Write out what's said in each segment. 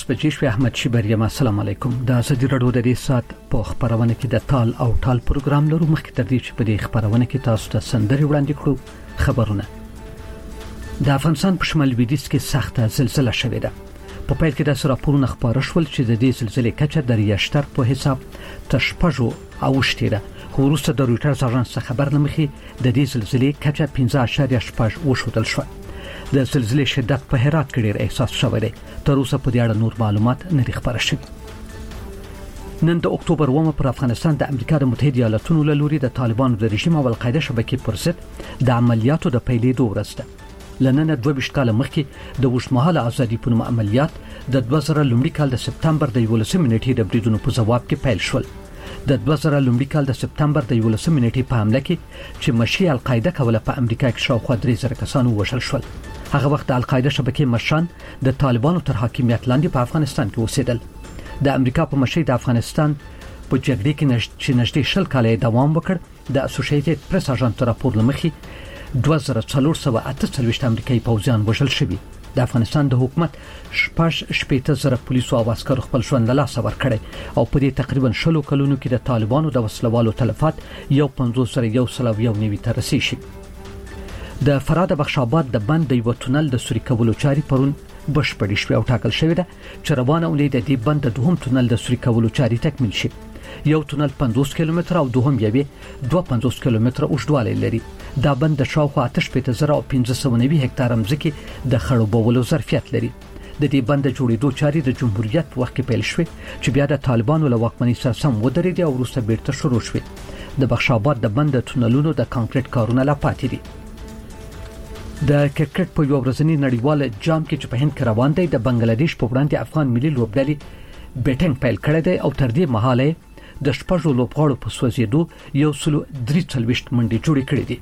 بجې شوې. احمد شیبریم، السلام علیکم. د ازادي رادیو د دې سات په خبرونه کې د تال او ټال پروګرام لرو. مخکې تر دې چې په دې خبرونه کې تاسو ته سندري وړاندې کړو. خبرونه د افغانستان په شمال لویدیځ کې سخته زلزلہ شوې ده. په پیل کې د راپورونو خبره شول چې د دې زلزلې کچه د ریشتر په حساب تشپژو او شتیره. خو وروسته د رویټرز اژانس خبر لمخې د دې زلزلې کچه 15.8 وښودل شو. د زلزلې شدت په هرات کې ډېر احساس شوی دی. تر اوسه په دې اړه نور معلومات نه دي خبره شوي. نن د اکتوبر 1 پر افغانستان د امریکا د متحده ایالاتونو له لوري د طالبانو د رژیم او القاعده شبکې پر ضد د عملیاتو د پیلېدو ورځ ده. لنن 22 کال مخکې د وشمهاله ازادي په نوم عملیات د 2000 لومړي کال د سپتمبر د 11 نیټې د بریدونو په جواب کې پیل شول. د 2000 لومړي کال د سپتمبر د 11 نیټې په حمله کې چې مشي القاعده کوله په امریکا کې شاوخوا 3000 کسان ووژل شول. هغه وخت د القاعده شبکې مشران د طالبانو تر حاکمیت لاندې په افغانستان کې اوسېدل. د امریکا په مشي د افغانستان په جګړه کې نږدې 20 کال دوام وکړ. د اسوسییټډ پریس اژانس راپور لمخې 2448 امریکایي پوځیان وژل شوي. د افغانستان د حکومت 18,000 پولیسو او عسکرو خپل ژوند له لاسه ورکړي او په دې تقریبا 20 کلونو کې د طالبانو د وسلوالو تلفات 150,191 ته رسیدي. د فراه د بخش آباد د بند د یو تونل د سوري کولو چاري پرون بشپړې شوې او ټاکل شوې ده چې روانه ولې د دې بند د دوهم تونل د سوري کولو چاري تکمیل شي. یو تونل 50 کیلومتر او دوهم یوې 250 کیلومتر اوږدوالی لري. دا بند د شاوخوا 85,590 هکتار ځمکې د خړوبولو ظرفیت لري. د دې بند جوړېدو چاري د جمهوریت په وخت کې پیل شوې چې بیا د طالبانو له واکمنۍ سره سم ودرېدې او وروسته بیرته شروع شوې. د بخش آباد د بند د تونلونو د کانکریټ کارونه لا پاتې دي. د کرکټ په یو ورځنی نړیوال جام کې چې په هند کې روان دی د بنگلاديش په وړاندې افغان ملي لوبډلې بیټینګ پیل کړی دی او تر دې مهاله د شپږو لوبغاړو په سوځېدو 143 منډې جوړې کړې دي.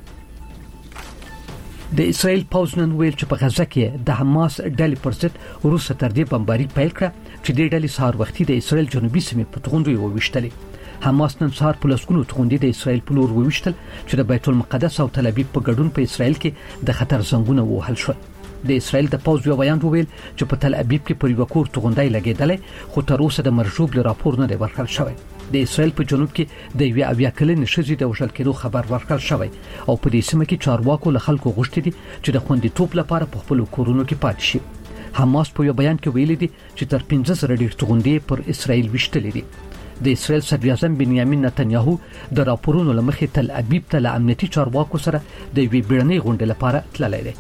د اسرائیل پوځ نن ویل چې په غزه کې د حماس ډلې پر ضد روسه تر دې بمباري پیل کړه چې د ډلې سهار وختي د اسرائیل جنوبي سیمې په توغندو وويشتلې. حماس نن سهار په لسګونو توغندې د اسرائیل په لور وويشتل چې د بیت المقدس او تل ابیب په ګډون په اسرائیل کې د خطر زنګونه وهل شول. د اسرائیل د پوځ یو بیان ویل چې په تل ابیب کې پر یو کور توغندای لګیدلې خو تر اوسه د مرجوب له راپور نه دی ورکړل شوی. د اسرائیل په جنوب کې د 20 کلنې ښځې د وژل کېدو خبر ورکړل شوی او په دې سیمه کې چارواکو له خلکو غوښتي دي چې د خوندیتوب لپاره په خپل کورونو کې پاتې شي. حماس په یو بیان کې ویلي دي چې تر 15 ډیر توغندې پر اسرائیل وشتلې دي. د اسرائیل صدر اعظم بنیامین نتنیاهو د راپورونو لمخې تل ابیب ته له امنیتي چارواکو سره د وی بیړنۍ غونډې لپاره تللی دی.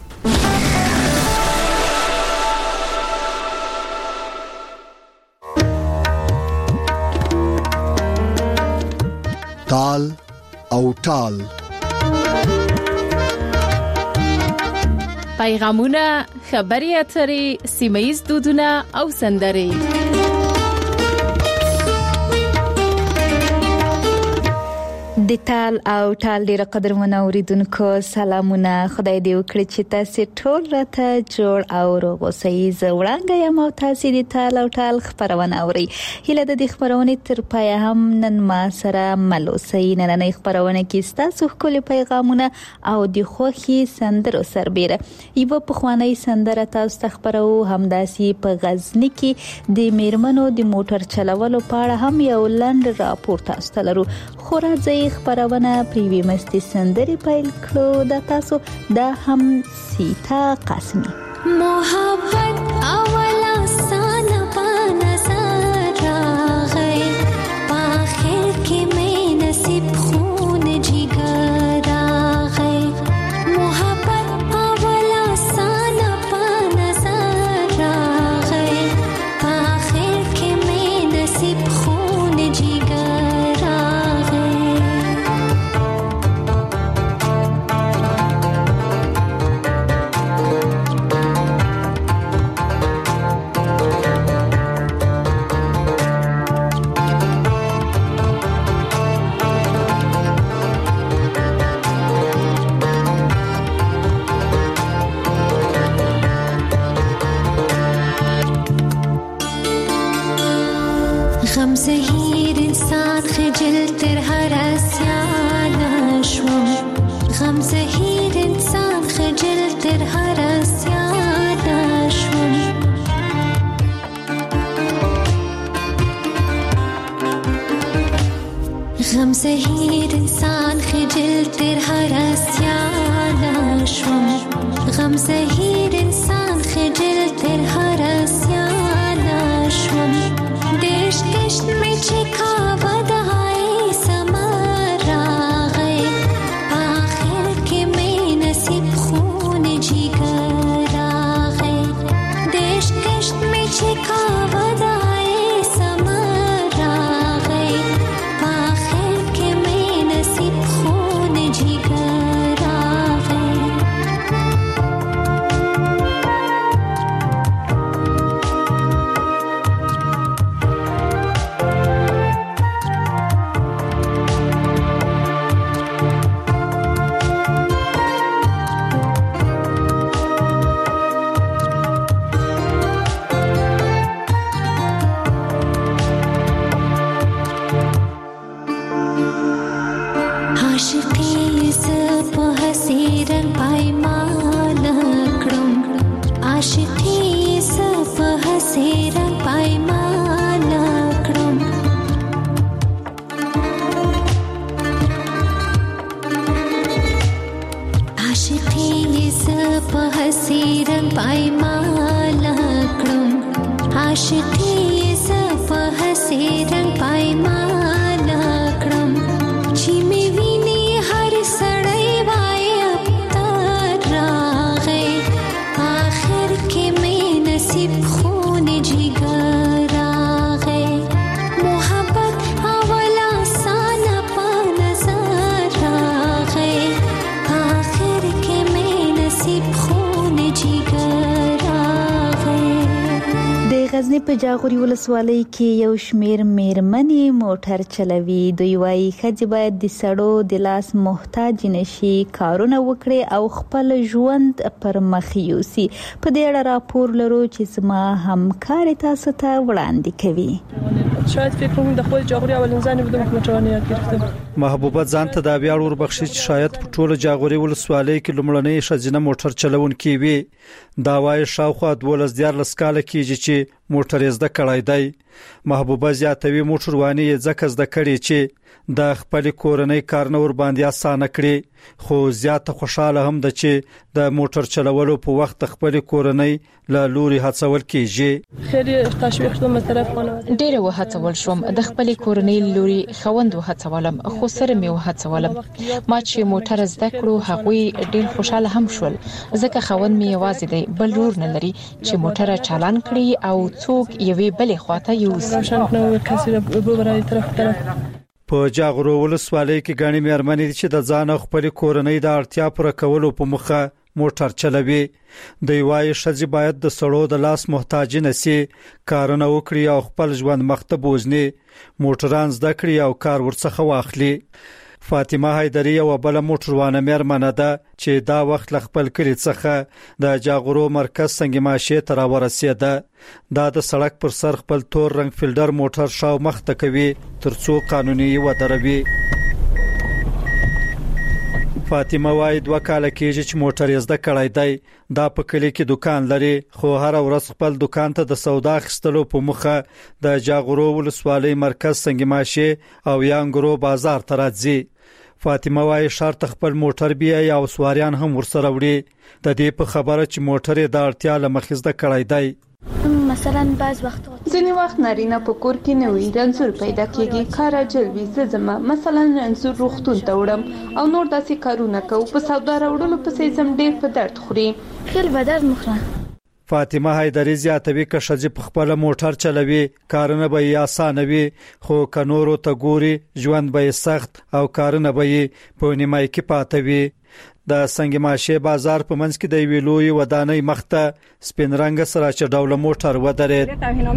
تال او ټال پیغامونه، خبري اترې، سیمه‌ییز دودونه او سندرې. د تال او ټال ډیره قدرمن اوریدونکو سلامونه. خدای دې وکړي چې تاسو ټول راته جوړ او روغ اوسئ. زه وړاندې یم او تاسو د تال او ټال خبرونه اورئ. هیله د دې خبرونه تر پای هم نن ما سره مل اوسئ. نننۍ خبرونه کې تاسو ښکلي پیغامونه او د خوښي سندرو سربېره یو په خواني سندره تاسو ته خبرو. همداسي په غزنی کې د میرمنو د موټر چلولو په اړه هم یو لنډ راپور تاسو ته لرو. خو راځي خبرونه پریوي مستی سندري پیل کړو. د تاسو د هم سیتا قاسمی محبت اولا سانا پانا سارا غی پاخر کې مې نصیب خون جګر غی محبت اولا سانا پانا سارا غی پاخر کې مې نصیب خون جګر غم زهیر انسان خجل تر هر اسیان شوم غم زهیر انسان خجل تر هر اسیان شوم غم زهیر انسان خجل تر هر اسیان شوم غم زهیر انسان خجل تر هر اسیان شوم دشت کشت می چکا ودای سمرا غی آخر که می نصیب خون جیگر آغی دشت کشت می چکا ودای سمرا غی آخر که می نصیب خون جیگر آغی عاشقی زپ حسیرن پایمان کړم عاشقی زپ حسیرن پایمان کړم عاشقی زپ حسیرن پایمان کړم عاشقی زپ حسیرن پایمان کړم چې می ویني هر سړی وای ابتر راغی آخر کې می نصیب خون جگر راغی محبت اولا سان په نظر راغی آخر کې می نصیب خون جگر راغی د غزنی په جاغوري ولسوالۍ کې یو شمیر میرمنې موټر چلوي دوی وايي ښځې باید د سړو د لاس محتاج نشي کارونه وکړي او خپل ژوند پر مخ یوسي په دې اړه راپور لرو چې زما همکار تاسو ته وړاندې کوي شاید فکر کوم د خپل جاغوري اولین ځان بده موټرونه یاد گرفتم محبوبه ځان ته د بیا ور بخشي چې شاید په ټوله جاغوري ولسوالۍ کې لومړنۍ ښځینه موټر چلونکې وي دا وايي شاوخوا 12 کاله کېږي چې موټر زده کړای دی محبوبه زیاتوي موټرواني ځکه زده کړي چې د خپل کورنۍ کارنور باندې اسانه کړي خو زیاته خوشاله هم ده چې د موټر چلولو په وخت خپل کورنۍ له لوري هڅول کیږي خیلی تشویق شوم از طرف خانواده ډېر وهڅول شوم د خپل کورنۍ لوري خوند وهڅولم خو سره مې وهڅولم ما چې موټر زده کړو هغوی ډېر خوشاله هم شول ځکه خوند مې یوازې دی بل لور نه لري چې موټر چالان کړي او څوک یوې بلې خواته یوسي روشن نو کسی رو برای طرف په جاغورو ولسوالۍ کې غاڼې مېرمنې چې د ځان خپل کورنۍ د اړتیا پوره کولو په مخه موټر چلوي د وای ښځې باید د سړو د لاس محتاج نشي کارونه وکړي او خپل ژوند مخته بوزني موټران زده کړي او کار ورڅخه واخلي فاطمه حیدری یو بل موټروانه مېرمنه ده چې دا وخت ل خپل کلی څخه د جاغورو مرکز څنګه ماشه تر ورسېده دا د سړک پر سر خپل تور رنگ فیلډر موټر شاو مخته کوي ترڅو قانوني ودروي فاطمه وايي 2 کال کېږي چې موټر زده کړای دی دا په کلی کې دکان لري خو هر ورځ خپل دکان ته د سودا خستلو په مخه د جاغورو ولسوالۍ مرکز څنګه ماشه او یانګرو بازار ته راځي فاطمه وايي شرط خپل موټر بیا یا سواریان هم ورسره وړي د دې په خبره چې موټر د اړتیا لمخزده کړای دی مثلا بعض وخت ځینې وخت نارینه په کور کې نه وي رنځور پیدا کیږي کار جلوي زما مثلا رنځور روغتون ته وړم او نور داسې کارونه کوي په سودا راوړلو پسې زم ډېر په درد خوري خیل به درد مخره فاطمه حیدری زیاتوي که ښځې په خپل موټر چلوي کارونه به یې اسانه وي خو کنورو ته ګوري ژوند به سخت او کارونه به یې په نیمای کې پاتې وي د سنگ ماشه بازار په منځ کې د ویلوي ودانۍ مخته سپین رنگ سره چې ډول موټر ودرېد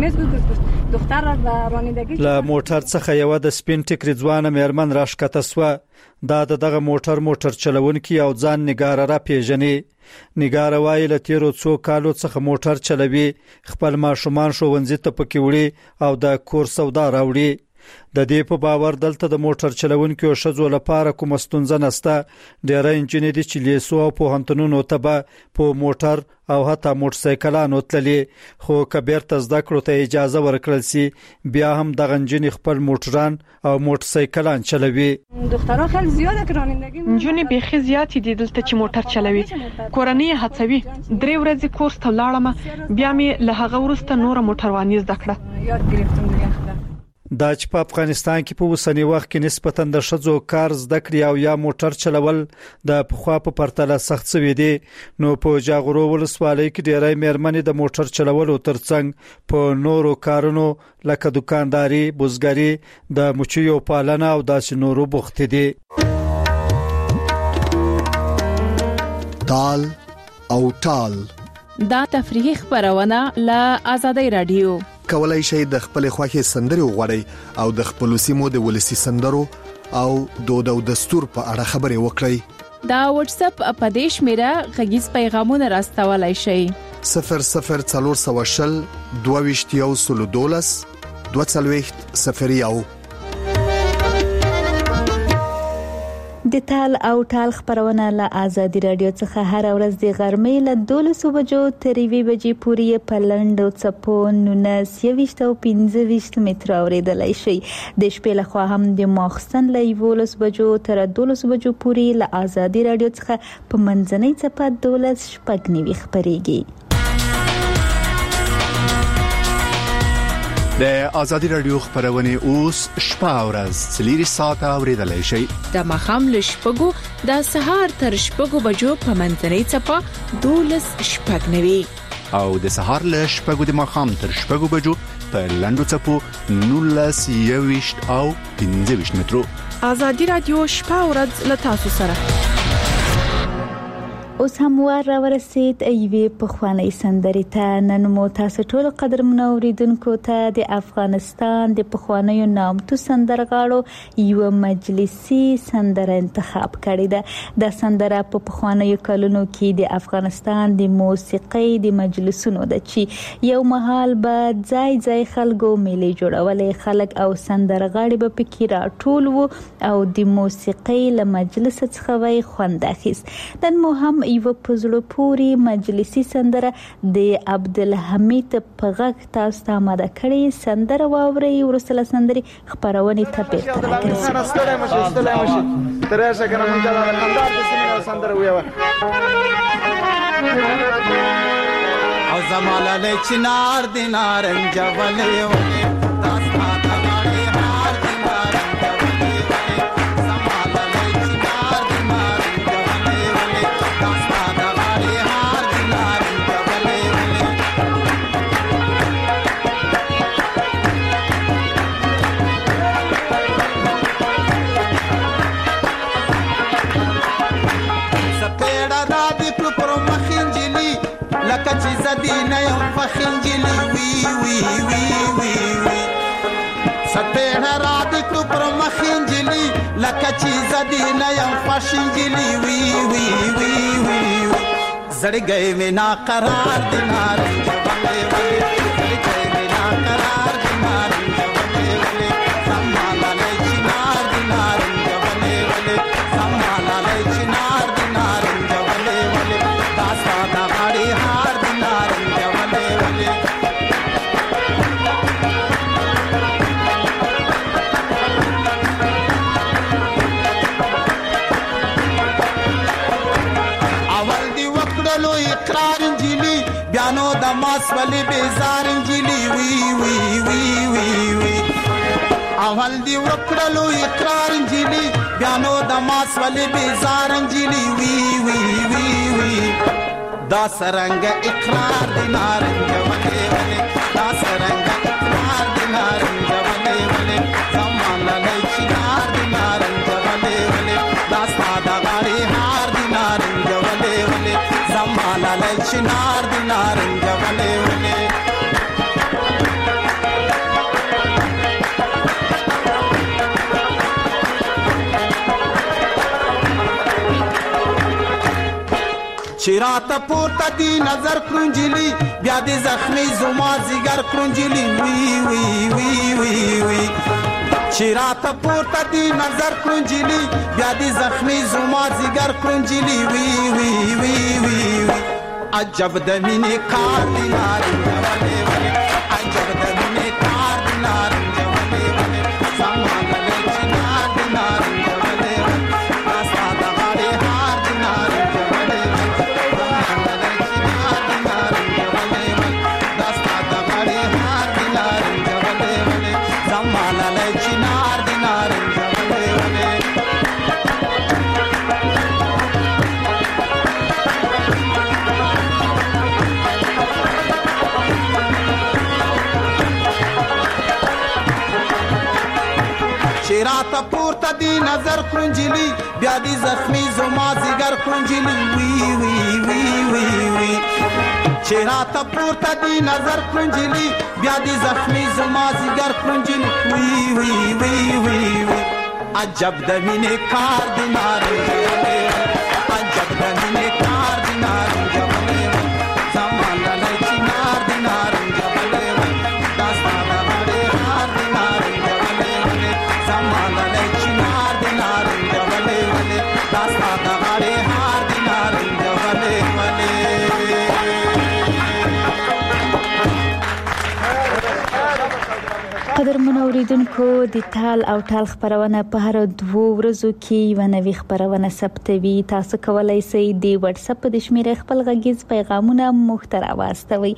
له موټر څخه یو د سپین ټیکری ځوانه مېرمن راښکته سو دا دغه موټر چلونکي او ځان نگاره را پیژني نگاره وایي له تیرو څو کالو څخه موټر چلوي خپل ماشومان ښوونځي ته پکې وړي او د کور سودا راوړي د دې په باور دلته د موټر چلونکو شذو لپاره کوم ستونزه نشته. ډېر انجنیر دي چې لیسو او پوهنتونونو ته په موټر او حتی موټرسایکلانو تللي، خو کبیر ته زده کړو ته اجازه ورکړل سي بیا هم د انجنیر خپل موټران او موټرسایکلان چلوي. دخترها خیلی زیاده که رانندگی نجونې بیخي زیاتې دي دلته چې موټر چلوي. کورنۍ هڅوي. 3 ورځې کورس ته لاړم، بیا مې له هغه وروسته نور موټرواني زده کړه. یاد گرفتم دیگه. دا چې په افغانستان کې په اوسنی وخت کې نسبتاً د ښځو کار زده کړې او یا موټر چلول د پخوا په پرتله سخت شوی دی، نو په جاغورو ولسوالۍ کې ډېری مېرمنې د موټر چلولو ترڅنګ په نورو کارونو لکه دکانداري، بزګري، د مچیو پالنه او داسې نورو بوخت دي. تال او ټال دا تفریحي خبرونه له آزادۍ رادیو. کولای شئ د خپل خوښي سندري وغوړئ او د خپل سیمو د ولسی سندرو او دود او دستور په اړه خبري وکړئ. دا واتس اپ اپدیش میرا غږیز پیغامونه راستولای شئ. 0040 22 22 د تال او ټال خبرونه له آزادي رادیو څخه هر ورځ د غرمې له 12 بجو تر 1 بجې پورې په لنډو څپو 19 او 15 متر اوریدلای شي. د شپې له خوا هم د ماخستن له 11 بجو تر 12 بجو پورې له آزادي رادیو څخه په منځنۍ څپه 12 شپږ خبريږي. د ازادي رادیو خبرونه اوس شپه ورځ 3 ساعته اوریدلای شي. د مخام له شپږو د سهار تر شپږو بجو په منځنۍ څپه 12 شپږ او د سهار له شپږو د مخام تر شپږو بجو په لنډو څپو 19 او 15 مترو. ازادي رادیو شپه ورځ له تاسو سره. اوس هم ورسید ایوي په خواني سندري ته. نن مو تاسو ټول قدر منوریدونکو ته د افغانستان د پخوانیو نامتو سندرغاړو یو مجلسي سندره انتخاب کړې ده. د سندره په پخوانیو کلونو کې د افغانستان د موسیقۍ د مجلسونو د چې یو محل به ځای خلکو میلې جوړولې، خلک او سندرغاړي به پکې راټول وو او د موسیقۍ له مجلس څخه وای خوند اخیست. نن مو هم یو پزړو پوری مجلسي سندره د عبدالحمید په غږ تاسو ته آماده کړي. سندره واوري ورسله سندري خبرونه ته بیرته راځي. ترشه کنه مونږ دا انداز د سینې سندره ویو او زماله له چنار دینارنج ولې دینه یم فخنجلی وی وی وی وی وی سپیړه را د کو پر مخنجلی لکه چې زدینه یم فخنجلی وی وی وی وی زړ گئے وینا قرار دینار جبلې ولې زړ گئے وینا قرار دینار جبلې ولې سماله چنار دینار جبلې ولې سماله چنار دینار جبلې ولې داسا دا غړي هار بیانو د ماس ولی بیزار انجلی وی وی وی وی وی اول دی وکړلو اقرار انجلی بیانو د ماس ولی بیزار انجلی وی وی وی وی دا سرنګ اقرار دی نارنج ولی ولی دا سرنګ اقرار دی نارنج ولی ولی زمان لای چنار دی نارنج ولی ولی دا ساده غاری هار دی نارنج ولی ولی زمان لای چنار دی نارنج ولی ولی چیراتا پورتا دی نظر کرنجلی بیا دی زخمی زما زیگر کرنجلی وی وی وی وی وی چې راته پورته دی نظر کړنجلی بیا دی زخمی زما زیګر کړنجلی وی وی وی وی وی عجب د مینې کار دی نارنج ولې ولې عجب د مینې کار دی نارنج ولې ولې سمانه چنار دی نارنج ولې ولې راستا د غاړې هار دی نارنج ولې ولې چنار دی نارنج ولې ولې راستا د غاړې هار دی نارنج ولې ولې سمانه چنار دی نارنج ولې ولې راته پورته دی نظر کړنجلی بیا دی زخمی زما زیګر کړنجلی وی وی وی وی وی چې راته پورته دی نظر کړنجلی بیا دی زخمی زما زیګر کړنجلی وی وی وی وی وی عجب د مینې کار دی نارنج ولې عجب د مینې کار دی نارنج ولې زمانه نه چنار دی نارنج ولې داستا د غاړې هار دی نارنج ولې زمانه نه چنار دی نارنج ولې ولې داستا د غاړې هار دی نارنج ولې ولې قدرمن اوریدونکو د ټال او ټال خبرونه په هر 2 ورځو کې یو نوې خبرونه ثبتوي. تاسو کولای شئ د واتس اپ د شمیره خپل غږیز پیغامونه محتوا واستوي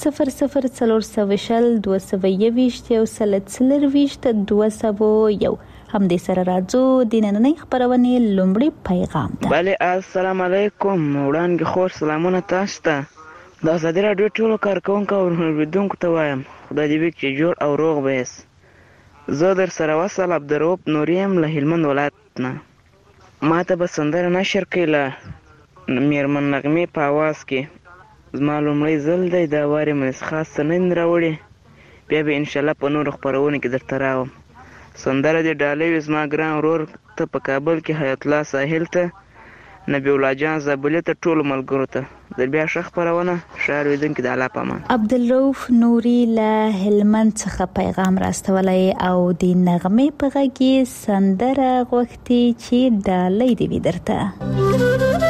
0040 222 یو سلسله 201 هم د سره راځو د نننۍ خبرونه لومړی پیغام ده. بله السلام علیکم وړاندې خور سلامونه تاسو ته. د ازادي راډیو ټولو کارکونکو او اوریدونکو ته وایم خدای دې وکړي چې جوړ او روغ به یاست. زه در سره وصل عبدالرؤف نوري یم له هلمند ولایت نه. ما ته به سندره نشر کړي له میرمن نغمې په اواز کې. زما لومړی ځل دی دا وارې مې خاص څه نه راوړې بیا به انشاءالله په نورو خپرونو کې درته راوم. سندره دې ډالۍ وي زما ګران ورور ته په کابل کې حیات الله ساحل ته نبی الله جان زابلي ته ټولو ملګرو ته د بیا ښه خپرونه ښه اورېدونکي د الله په امان. عبدالرؤف نوري له هلمند څخه پیغام راستولی او د نغمې په غږ کې سندره غوښتي چې ډالۍ دې وي درته.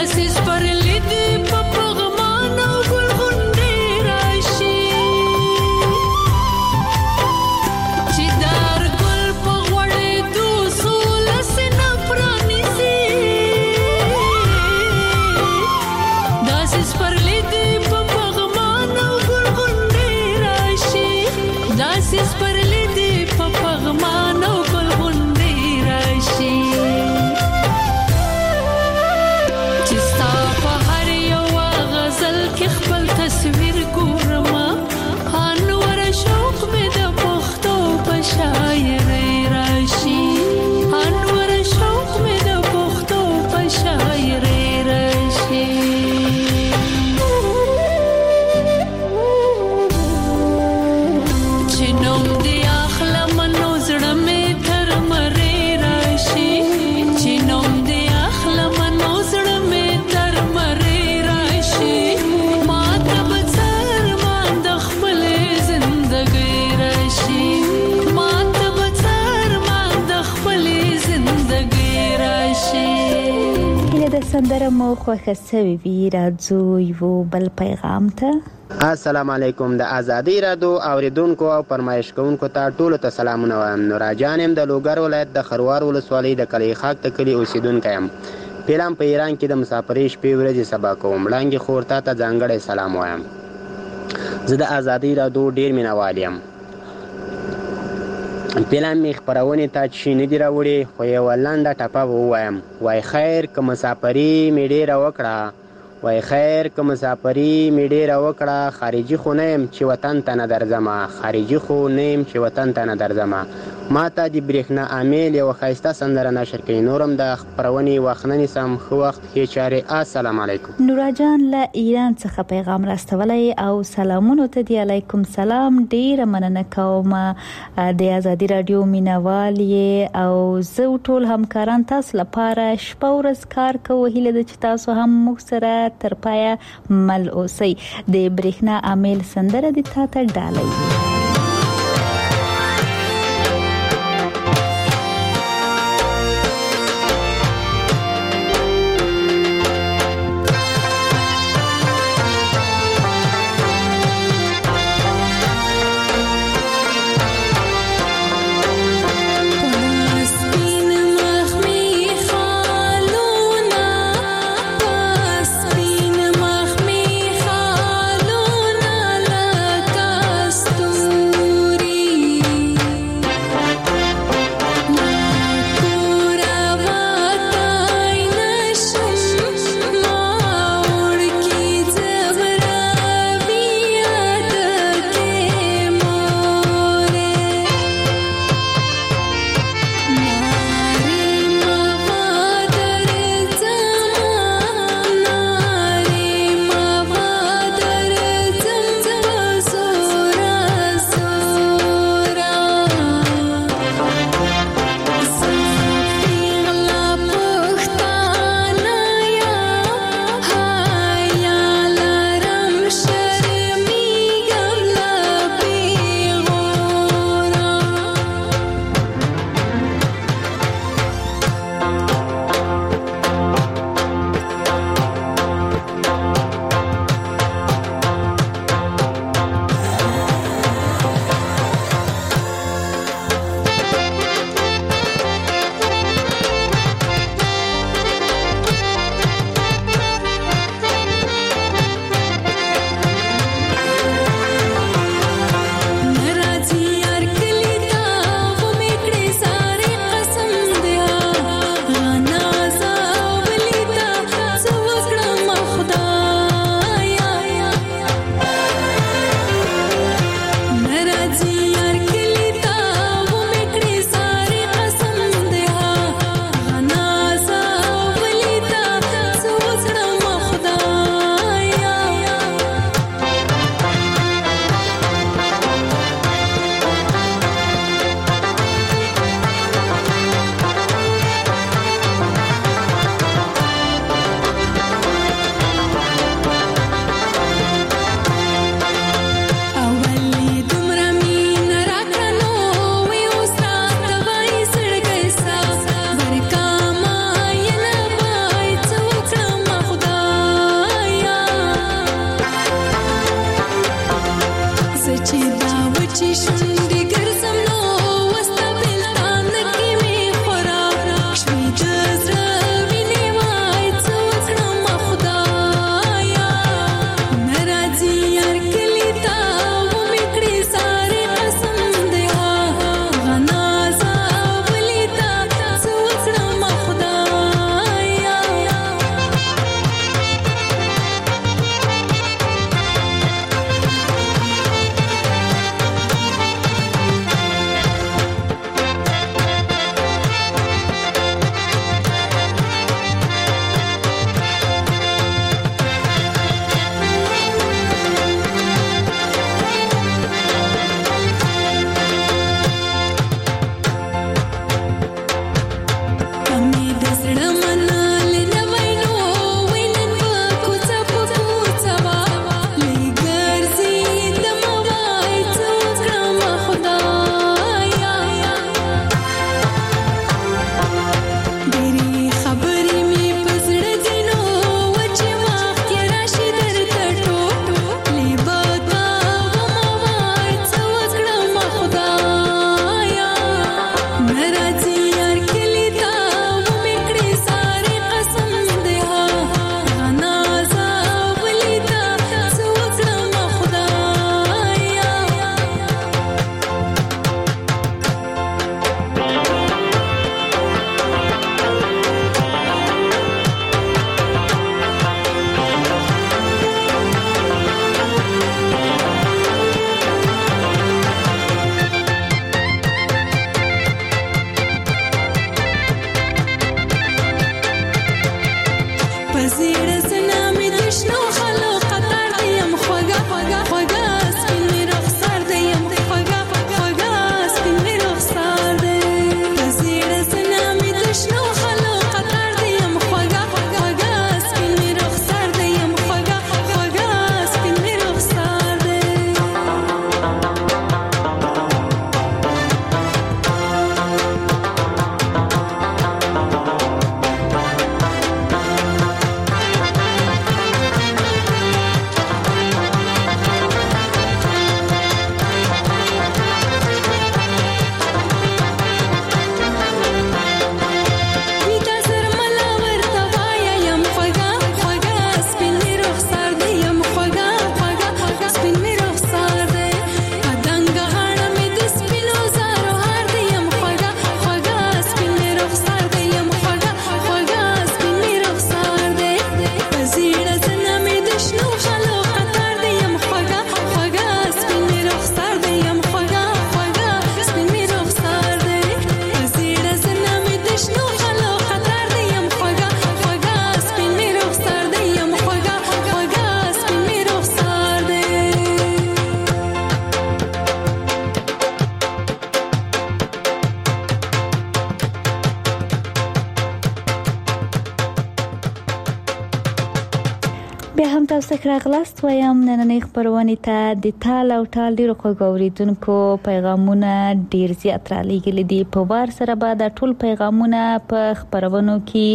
سندره مو خوښه سوي وي راځو یو بل پیغام ته السلام علیکم د ازادي رادیو اوریدونکو او فرمایش کوونکو ته ټولو ته سلامونه وایم. نوراجان يم د لوګر ولایت د خروار ولسوالۍ د کلی خاک ته کلی اوسیدونکی یم. پیلم په ایران کې د مسافرۍ شپې ورځې سبا کوم. وړاندې خور ته ځانګړی سلام وایم. زه د ازادي رادیو ډیر مینوال یم. پیلم می خبرونه ته چې نه دی راوړي خو یو لنډه ټپه ووایم. وای خیر که مسافري می ډیره وکړه، وای خیر که مسافري می ډیره وکړه، خارجي خو نه یم چې وطن ته نه درځم، خارجي خو نه یم چې وطن ته نه درځم. ما ته د برېښنا امیل یو ښایسته سندره نشر کوي. نورم د خبرونې وخت نه نیسم. ښه وخت ښې چارې. السلام علیکم. نورا جان له ایران څخه پیغام راستولی او سلامونو ته دی. علیکم سلام. ډیره مننه کوم د ازادي رادیو مینوال او زه ټول همکاران تاسو لپاره شپه ورځ کار کوو. هیله ده چې تاسو هم موږ سره تر پایه مل اوسئ. د برېښنا امیل سندره د تا ته ډالۍ. Thank you. بیا هم تاسو ته راغلاست وایم نننې خبرونه ته د تال او ټال ډیرو خوګوریدونکو پیغامونه ډیر زیات را لېږلي دي. په وار سره به د ټول پیغامونه په خبرونو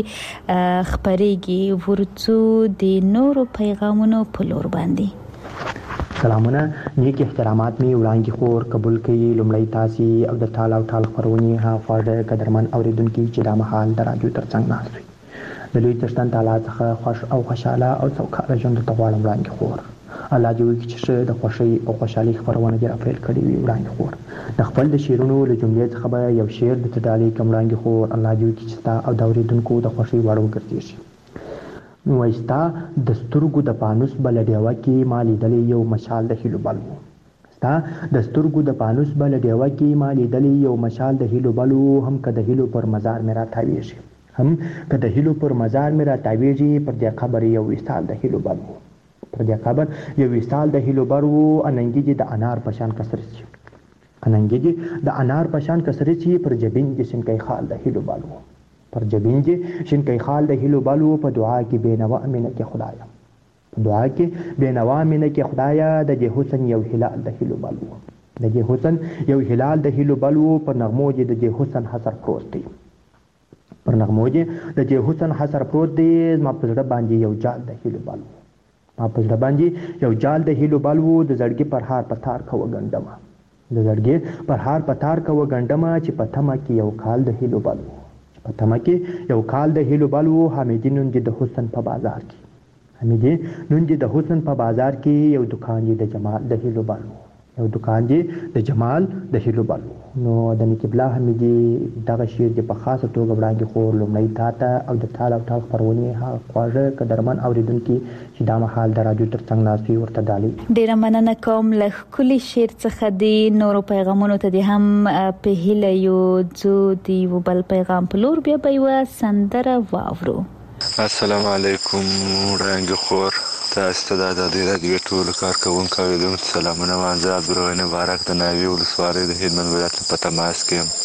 کې خبرېږي. ورڅو د نورو پیغامونو په لور باندې. سلامونه، نیک احترامات می وړاندې خور قبول کړي. لومړی تاسو او د تال او ټال خبرونه ها خواړه قدرمن اوریدونکو چې د مهال د راډیو ترڅنګ ناست وي. د لوی تشتن تعالی څخه خوش او خوشاله او سوکاله ژوند ته غواړم وړاندې خور. الله دې وکړي چې د خوشي او خوشحالي خبرونه دې راپیل کړي وي وړاندې خور. د خپل د شیرونو له جملې څخه به یو شعر د تدالي کوم وړاندې خور. الله دې وکړي چې تا او د اوریدونکو د خوشي وړ وګرځي شي. نو وایستا د سترګو د پانوس بل ډیوه کې ما لیدلې یو مشال د هیلو بل وو. ستا د سترګو د پانوس بل ډیوه کې ما لیدلې یو مشال د هیلو بل وو. هم که د هیلو پر مزار مې راتاویږي، هم که د هیلو پر مزار مې راتاویږي، پر دې قبر یو وصال د هیلو بل وو. پر دې قبر یو وصال د هیلو بل وو. اننګي د انار پشان کسر شي، اننګي د انار پشان کسر شي، پر جبین د شنکای خال د هیلو بل وو. پر جبین کې شنکای خال د هیلو بلو. په دعا کې بینوا امینه کې خدایا، په دعا کې بینوا امینه کې خدایا. د دې حسن یو هلال د هیلو بلو، د دې حسن یو هلال د هیلو بلو. پر نغمو دې د دې حسن حسر پروت دی، پر نغمو دې د دې حسن حسر پروت دی. ما په زړه باندې یو جال د هیلو بلو، ما په زړه باندې یو جال د هیلو بلو. د زړګي پر هار پتار کو غندما، د زړګي پر هار پتار کو غندما. چې پتما کې یو کال د هیلو بلو، په تمه کې یو کال د هیلو بل وو. حمیدي نن د حسن په بازار کې، حمیدي نن د حسن په بازار کې. یو دکان د جمال د هیلو بل وو، یو دکان د جمال د هیلو بل وو. نو د نکبلا حمیدي دغه شعر د په خاصه توګه وړاندې خور لومړی تاته او د تال او ټال خبرونه ها خواږه قدرمن اوریدونکو چې دا مهال د راډیو ترڅنګ ناست وي ورته ډالۍ. ډیره مننه کوم. له کلی شعر څخه د نورو پیغامونو ته د هم په هیله یو ځو دی وبل پیغام په لور بیا به یو سندره واورو. السلام علیکم وړاندې خور، تاسو ته د راډیو ټول کارکونکو اوریدونکو سلامونه وایم. زه عبدالرحمن مبارک د ناوې ولسوالۍ د هلمند ولایت په تماس کې یم.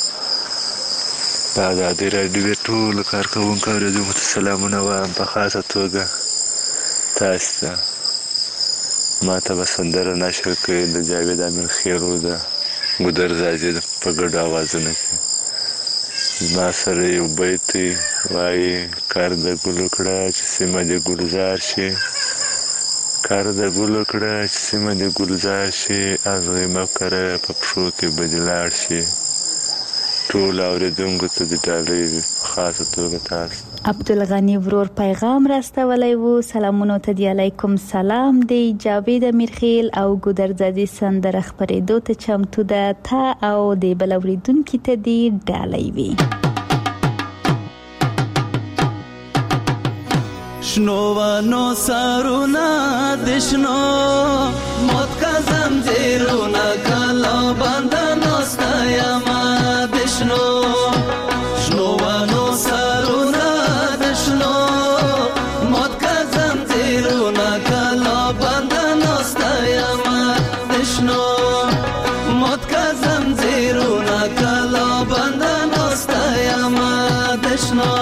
د راډیو ټول کارکونکو اوریدونکو ته سلامونه وایم. په خاصه توګه تاسو ته ما ته به سندره نشر کړي د جاوید امین خیرو د ګودر زاجي په ګډو اوازونو کې. زما سره یو بیت وایي: کار د ګلو کړه چې سیمه د ګلزار شي، کار د ګلو کړه چې سیمه د گلزار شي، ازغی مکره په پښو کې به دې لاړ شي. ټول اوریدونکو ته د ډالۍ په خاصه توګه تاسو عبدالغنی ورور پیغام راستولی وو. سلامونو ته دی علیکم سلام دی. جاوید امیرخیل او ګودرزادي سندره خبرېدو ته چمتو ده. تا او د بل اوریدونکو ته دی ډالۍ وي. شنو ونو سرونا دشنو موت کا زنجیرونا کلا بندنو ستایما دشنو. شنو ونو سرونا دشنو موت کا زنجیرونا کلا بندنو ستایما دشنو. موت کا زنجیرونا کلا بندنو ستایما دشنو.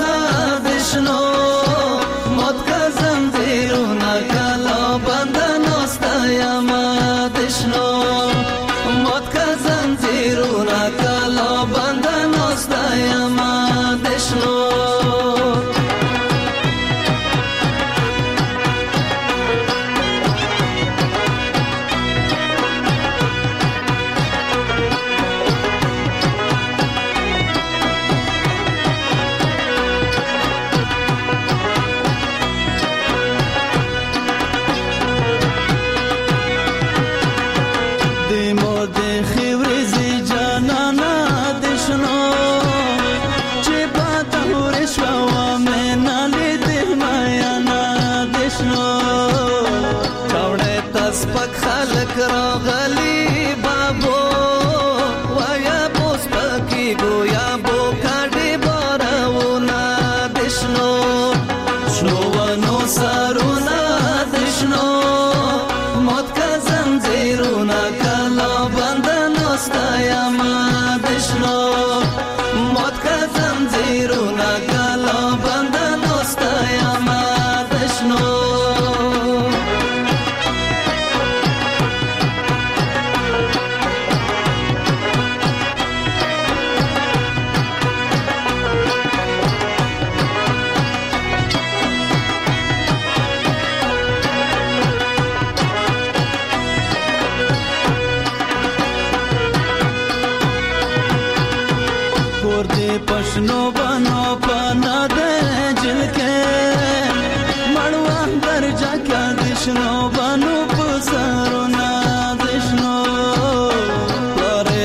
Bandana خلق راغلی بابو وایا بوس پکی گویا بو کاډي بارونه دشنو شنو ونو سارونه دشنو موت کا زنجیرونه کلا بندنو ستایا ما دشنو موت کا زنجیرونه کلا بندنو ستایا ما دشنو पशनो बनो पना दे जिलके मड़वान दर जाका दिशनो बनो पुसारो ना दिशनो लोरे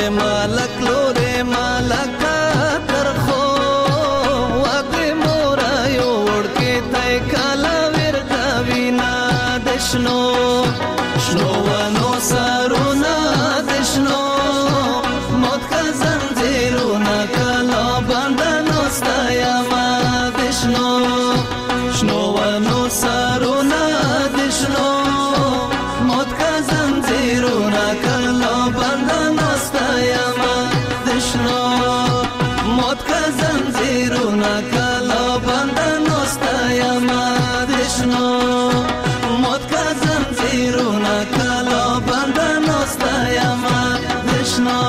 मालक करखो वाके मोरायो उड़के तय काला विरता विना दिशनो शनो वनो सारो ना दिशनो मौत का जंजीरो ना कला बंधनो स्ताया मा दिशनो शनो वनो सारो ना दिशनो मौत का जंजीरो ना कला बंधनो स्ताया मा दिशनो मौत का जंजीरो ना कला बंधनो स्ताया मा दिशनो मौत का जंजीरो ना कला बंधनो स्ताया मा दिशनो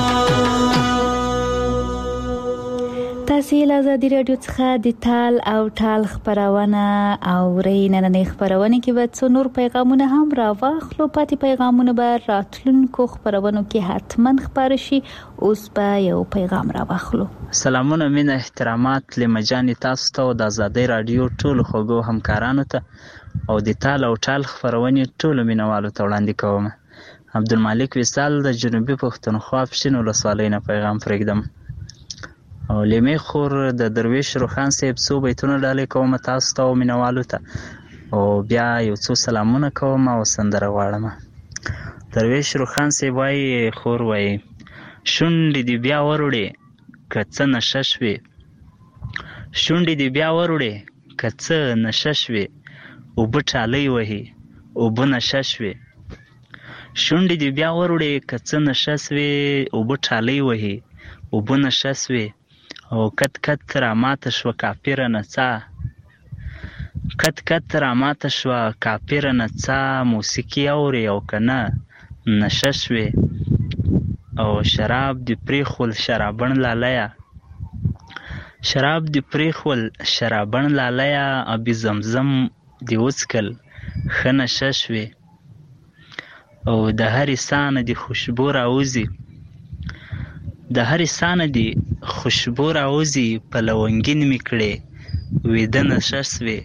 تاسو له آزادي رادیو څخه د تال او ټال خبرونه اورئ. نننۍ خبرونه کې به څو نور پیغامونه هم راوخلو. پاتې پیغامونه به راتلونکو خبرونو کې حتما خبر شي. اوس به یو پیغام راوخلو. سلامونه مینه احترامات لمجاني تاسو ته او د آزادي رادیو ټولو خوږو همکارانو ته او د تال او ټال خبرونه ټولو مینوالو ته وړاندې کوم. عبدالمالک وصال د جنوبي پښتونخوا پښین ولسوالۍ نه پیغام پرېږدم. او لیمې خور د درویش روخان صاحب څو بیتونه ډالې کوم تاسو ته او مینوالو ته او بیا یو څو سلامونه کوم او سندره غواړم. درویش روخان صاحب وایي خور وایي شونډې دې بیا وروړې که څه نشه شوې شونډې دې بیا وروړې که څه نشه شوې اوبه ټالۍ وهي اوبه نشه شوې شونډې دې بیا وروړې که څه نشه شوې اوبه ټالۍ وهي اوبه نشه شوې او کت کت را ماته شوه کافره نڅا کت کت را ماته شوه کافره نڅا موسیقي اورې او که نه نشه شوې او شراب دې پرېښول شرابن لالیه شراب دې پرېښول شرابن لالیه ابي زمزم دې وڅکل ښه نشه شوې او د هرې سانه دې خوشبو راوځي د هرې سانه دې خوشبو راوځي په لونګین مې کړې ویده نشه شوې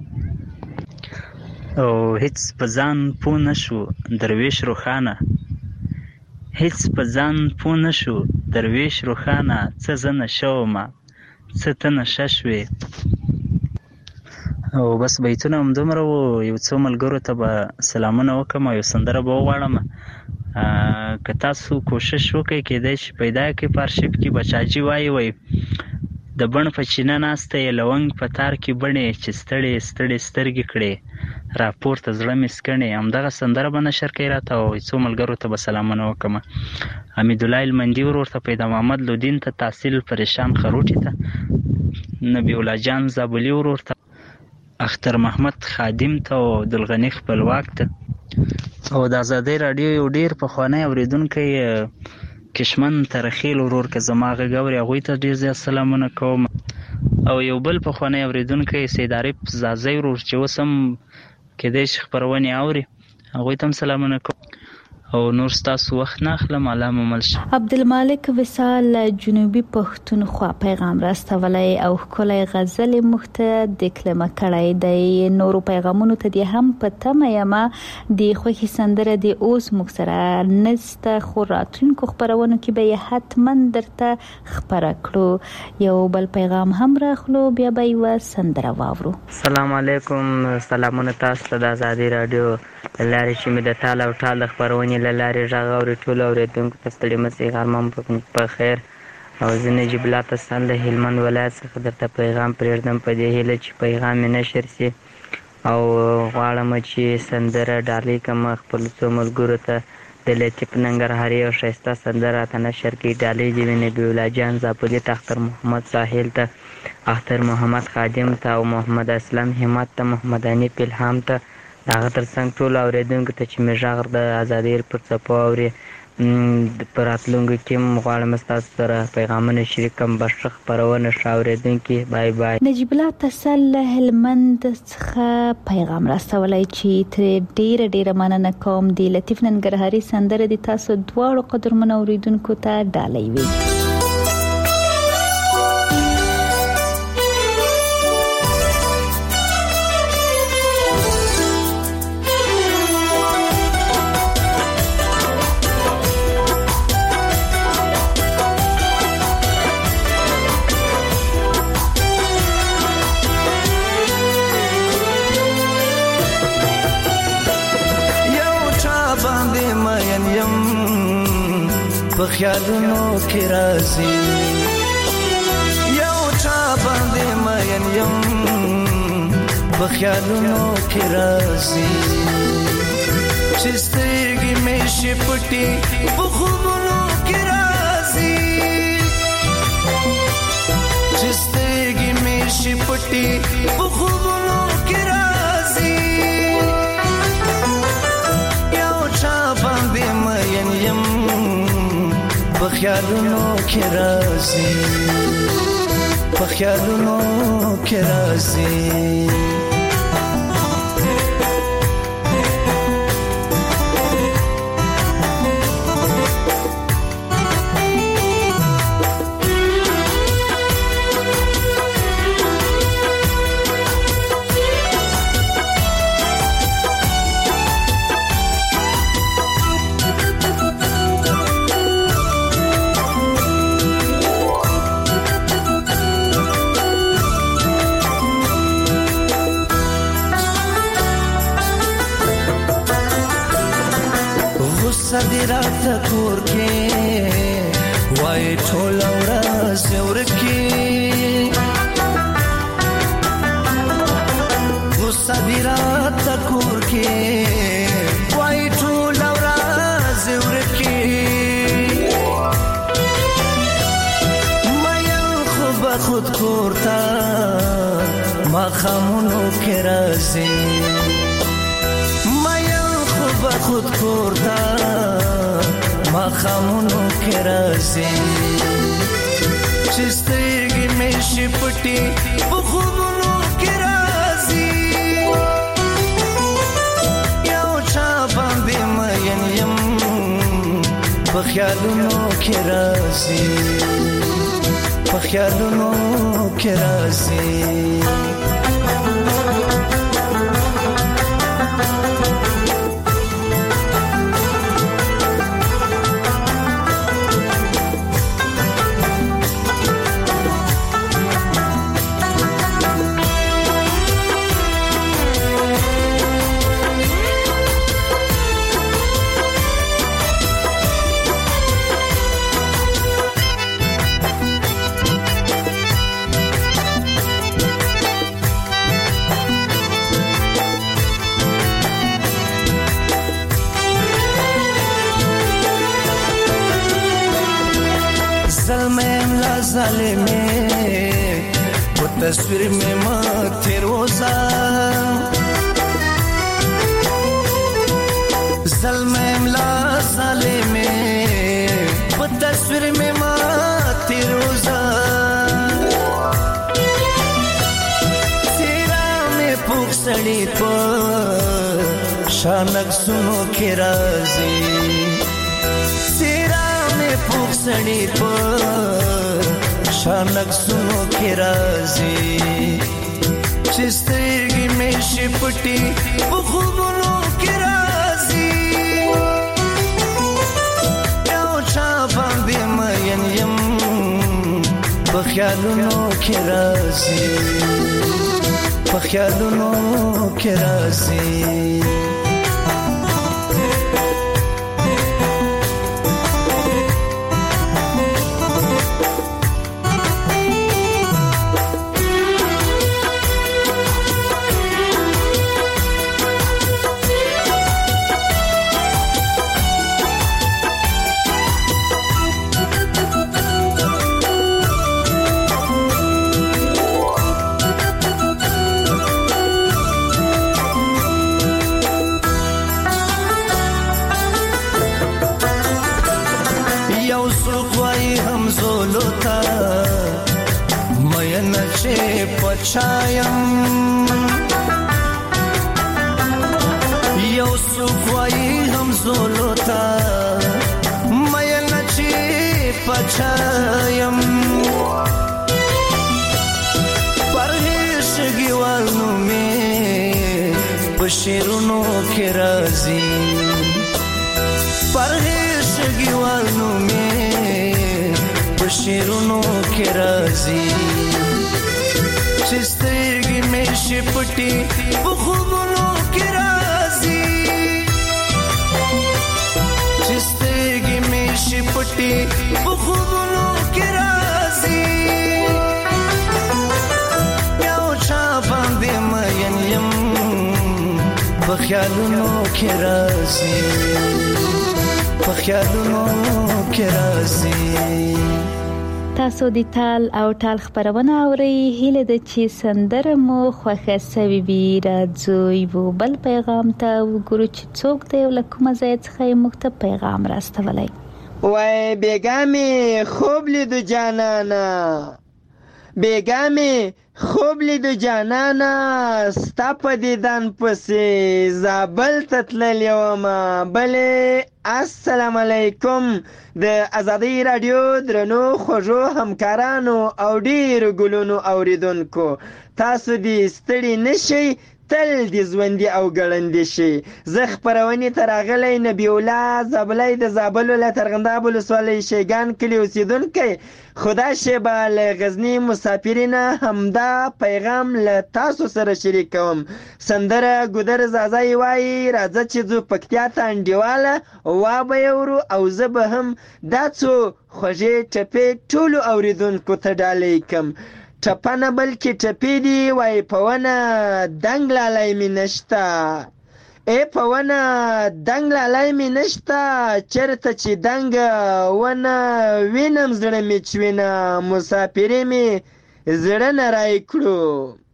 او هیڅ په ځان پوه نه شو درویش روښانه هیڅ په ځان پوه نه شو درویش روښانه څه زه نشه ومه څه ته نشه شوې او بس بیتونه همدومره وو. یو څو ملګرو ته به سلامونه وکړم او یو سندره به وغواړم. که تاسو کوشش وکړئ کېدای شي پیدا کړئ په ارشیف کې. بچاجي وایي د بڼ په چینه ناسته یې لونګ په تار کې بڼې چې ستړې ستړې سترګې کړې راپورته زړه مې سکڼې. همدغه سندره به نشر کوي راته او څو ملګرو ته به سلامونه وکړم. حمیدالله المندي ورور ته، پیدا محمد لودین ته، تحصیل پریشان خروټي ته، نبی الله جان زابلي ورور ته، اختر محمد خادم ته او عبدالغني خپلواک ته او د آزادۍ راډیو یو ډیر پخوانی اوریدونکی کشمن ترخیل ورور که زما غږ اوري هغوی ته ډیر زیات سلامونه کوم او یو بل پخوانی اوریدونکی سید عارف زازی ورور چې اوس هم کېدای شي خپرونې اوري هغوی ته هم سلامونه کوم او نور ستاسو وخت نه اخلم. الله مو مل شه. عبدالمالک وصال جنوبي پښتونخوا پیغام راستولی او ښکلی غزل مخته دکلمه کړی دی. نورو پیغامونو ته دې هم په تمه یم د خوښي سندره د اوس موږ سره نسته خو راتلونکو خپرونو کې به یې حتما درته خپره کړو. یو بل پیغام هم راخلو بیا به یوه سندره واورو. سلام علیکم. سلامونه تاسو ته د آزادۍ راډیو لارې چې مې د تال او ټال د خپرونې له لارې غږ اوري ټولو اورېدونکو ته ستړي مه غرمه په خیر. او زه نجیب الله تسل د هلمند ولایت څخه درته پیغام پرېږدم په دې هیله چې پیغام مې نشر سي او غواړم چې سندره ډالۍ کړم خپلو څو ملګرو ته د لطیف ننګرهاري او ښایسته سندره راته نشر کړي. ډالۍ دې وي نبي الله جان زابلي ته، اختر محمد ساحل ته، اختر محمد خادم ته او محمد اسلم همت ته، محمد انیف الهام ته، د هغه تر څنګ ټولو اورېدونکو ته چې مې غږ د ازادۍ پر څپو اوري په راتلونکو کې غواړم ستاسو سره پیغامونه شریک کړم. بشه خپرونه ښه اورېدونکي. بای بای. نجیب الله تسل له هلمند څخه پیغام راستولی چې ترې ډیره مننه کوم. د لطیف ننګرهاري سندره د تاسو دواړو قدرمنو اورېدونکو ته ډالۍ وي. خیالونو کې راځي یو چا باندې مین یم په خیالونو کې راځي چې سترګې مې شي پټې په خوبونو کې راځي چې سترګې مې شي پټې په خوبونو کې راځي یو چا باندې مین یم په خیالونو کې راځي په خیالونو کې راځي صدرات کور کې وای ټول ورځ ورکی صدرات کور کې وای ټول ورځ ورکی مې خود کورتا ما خامونو کې راځي خود کورتا ما خامونو کې راځي چې سترګې مې شي پټې په خوبونو کې راځي یو چا باندې مین یم په خیالونو کې راځي په خیالونو کې راځي ظالمه वो तस्वीर में मत रोजा ज़ल्मला ज़ालिमे वो तस्वीर में मत रोजा तेरा में पुखसड़ी पर शानक सुनो के राज़ी तेरा में पुखसड़ी पर शानक सुनो के राज़ी چې سترګې مې شي پټې په خوبونو کې راځي یو چا باندې مین یم په خیالونو کې راځي په خیالونو کې راځي وچایم یو سوګوي هم زولوتا مې نچي پچایم پرهیشګي والنو مې پشیرونو کې راځي پرهیشګي والنو مې پشیرونو کې راځي چې سترګې مې شپټي په خوبونو کې راځي چې سترګې مې شپټي په خوبونو کې راځي یو چا باندې مین یم په خیالونو کې راځي په خیالونو کې راځي تاسو د تال او ټال خبرونه اورئ هله د چی سندره مو خوښه سوي وي راځو یو بل پیغام ته وګورو چې څوک دی ولکه مزه څخه مخته پیغام راستولای وای بیګامي خوب لیدو جانانا بیګامي خوب لیدو جانانا ستا په دیدن پسې زابل تتلل یوما بلې السلام علیکم د ازادي رادیو درنو خوږو همکارانو او ډیر ګلونو اوریدونکو تاسو دې ستړي نشئ تل دې ژوندي او ګړندې شي زه خپرونې ته راغلی نبی الله زابلی د زابل ولایت ارغنداب ولسوالۍ شیګان کلي اوسېدونکی خدا شیبه له غزني مسافرینه همدا پیغام له تاسو سره شریکوم سندره ګودر زازای وایي راځه چې ځو پکتیا ته انډیواله وا به یې ورو او زه به هم دا څو خوږې ټپې ټولو اوریدونکو ته ډالۍ کړم ټپه نه بلکې ټپې دي وایي په ونه دنګ لالی مې نشته په ونه دنګ لالی مې نشته چېرته چې دنګه ونه وینم زړه مې چوینه مسافرې مې زړه نه رای کړو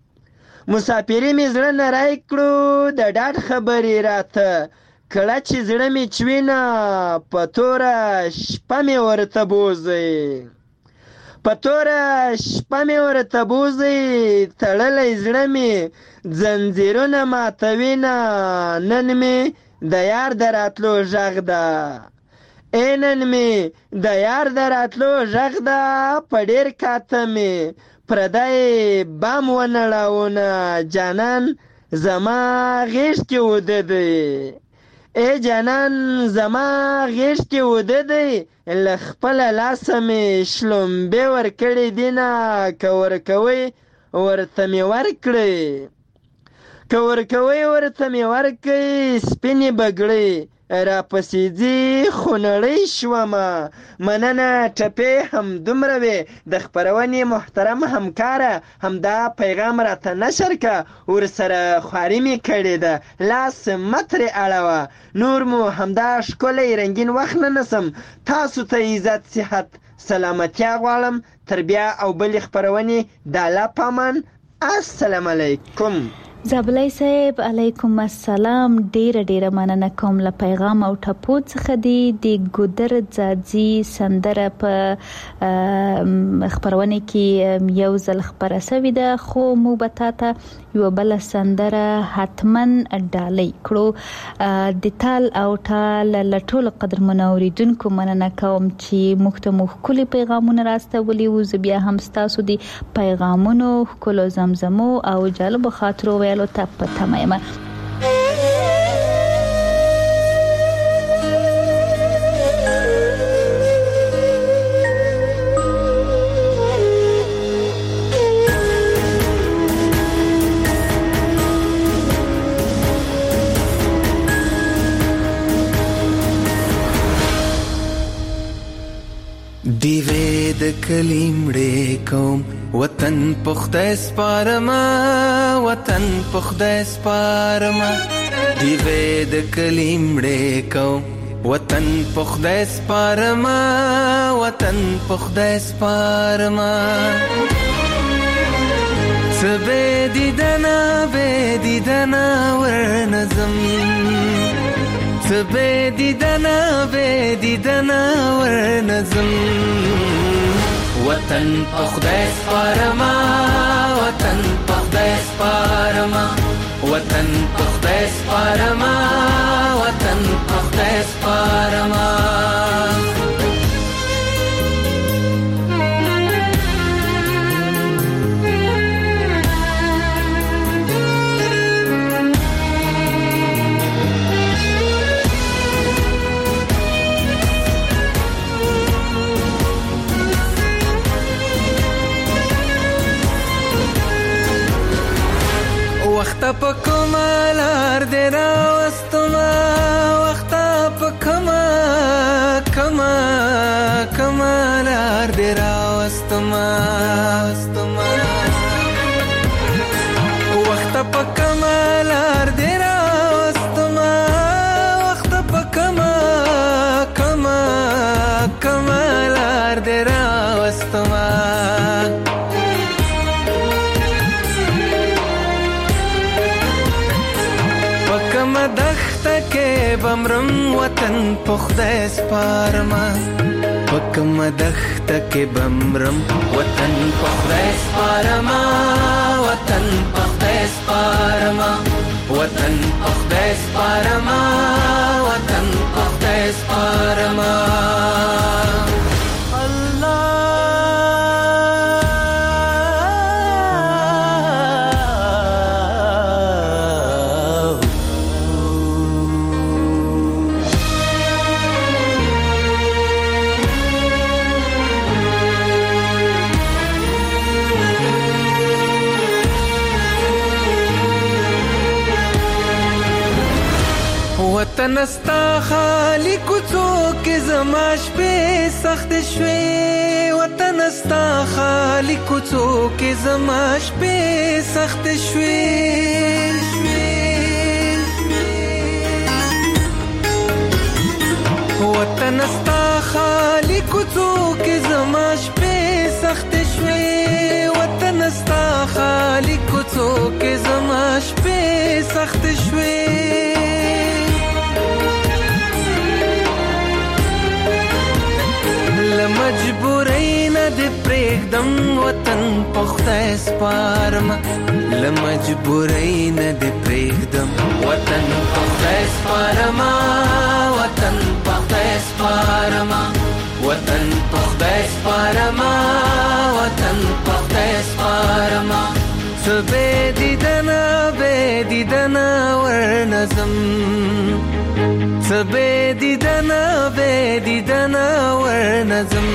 مسافرې مې زړه نه رای کړو د ډاډ خبرې راته کله چې زړه مې چوینه په توره شپه مې ورته بوځئ په توره شپه مې ورته بوځئ تړلی زړه مې ځنځیرونه ماتوینه نن مې د یار د راتلو غږ ده نن مې د یار د راتلو غږ ده په ډېر کاته مې پردی بام ونړاونه جانان زما غېږ کې وده دی جانان زما غېږ کې وده دی له خپله لاسه مې شلومبې ورکړې دینه که ورکوئ ورته مې ورکړئ که ورکوئ ورته مې ورکړئ سپینې بګړۍ راپسې ځي خو نړۍ شومه مننه ټپې هم دومره وې د خپرونې محترم همکاره همدا پیغام راته نشر که ورسره خواري مې کړې ده لاس مه ترې اړوه نور مو همدا ښکلی رنګین وخت نه نسم تاسو ته عزت صحت سلامتیا غواړم تر بیا او بلې خپرونې د الله په امان السلام علیکم زابلی صاحب علیکم السلام ډیره مننه کوم له پیغام او ټپو څخه د ګودر ځاځي سندره په خبرونه کې یو ځل خبره سوي ده خو مو بتاته یو بل سندره حتمن ډالۍ کړو د تال او ټال لټول قدر منوریدونکو مننه کوم چې مختمخ کلی پیغامونه راستولي او بیا هم تاسو د پیغامونو کولو زمزمو او جالب خاطرو ویلو ته پته مېما دیوې د کلیمړې کوم وطن پخته سپارما وطن پخته سپارما دیوې د کلیمړې کوم وطن پخته سپارما وطن پخته سپارما سبه دیدنا ورنظم سبه دیدنا ورنظم وطن پخته سپارما وطن خدای سپارما وطن په خدای سپارما وخت په کمالار دې راوستما وخت په کمالار دې راوستما وخت په کمالار دې راوستما وخت په کمالار دې راوستما بمرم وطن په خدای سپارما پکم دخت کې بمرم وطن په خدای سپارما وطن په خدای سپارما وطن په خدای سپارما وطن په خدای سپارما وطن استا خالی کوڅو کې زما شپې سخت شوې وطن استا خالی کوڅو کې زما شپې سخت شوې وطن استا خالی کوڅو کې زما شپې سخت شوې وطن استا خالی کوڅو کې زما شپې سخت شوې لمجبورۍ نه دې پرېږدم وطن په خدای سپارم لمجبورۍ نه دې پرېږدم وطن په خدای سپارم وطن په خدای سپارم وطن په خدای سپارم وطن په خدای سپارم څه بې دیدنه ورنظم څه بې دیدنه ورنظم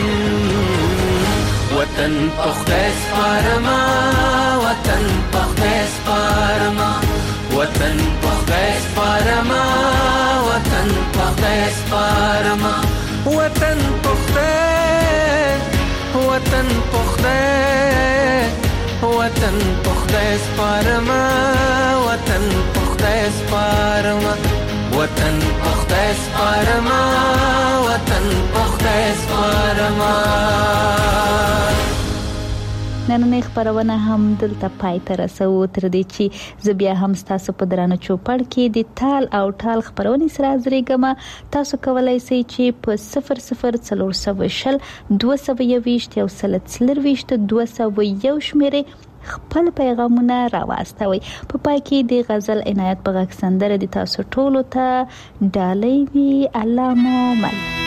وطن په خدای سپارم وطن په خدای سپارم وطن په خدای سپارم وطن په خدای سپارم وطن په خدای وطن په خدای وطن په خدای سپارم وطن په خدای سپارم وطن په خدای سپارم وطن په خدای سپارم نننۍ خبرونه هم دلته پای ته رسو تر دې چې زه بیا هم تاسو په درانه چوپړ کې د تال او ټال خبرونه سره حاضرېږم تاسو کولای شئ چې په 0040 221 یو سل 221 شمیرې خپل پیغامونه راواستوي په پای کې د غزل عنایت په غږ سندره د تاسو ټولو ته ډالۍ وي الله مو مل